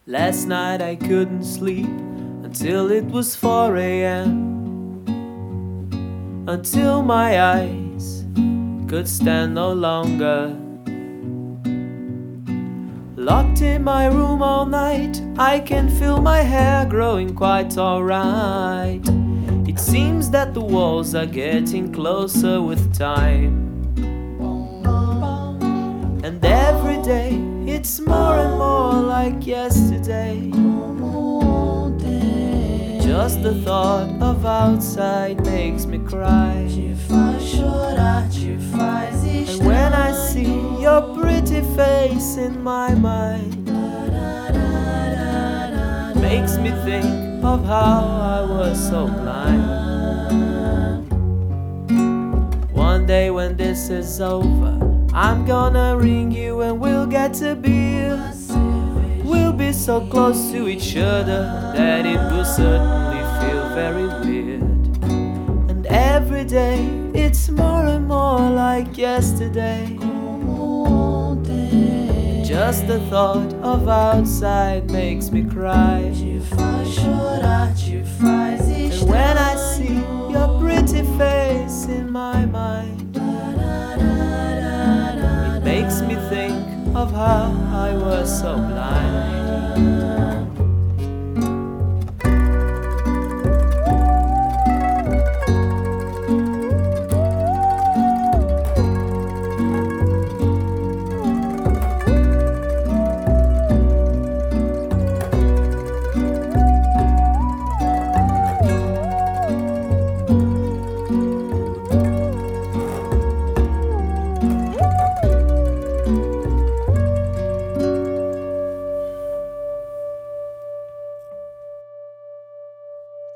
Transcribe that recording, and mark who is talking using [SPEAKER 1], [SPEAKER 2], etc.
[SPEAKER 1] Last night I couldn't sleep until it was 4 a.m. Until my eyes could stand no longer. Locked in my room all night, I can feel my hair growing quite alright. It seems that the walls are getting closer with time. And every day it's more and more like yesterday. Just the thought of outside makes me cry. And when I see your pretty face in my mind, makes me think of how I was so blind. One day when this is over, I'm gonna ring you and we'll get a beer. We'll be so close to each other that it will certainly feel very weird. And every day it's more and more like yesterday. Just the thought of outside makes me cry. And when I see your pretty face in my mind, it makes me think of how I was so blind.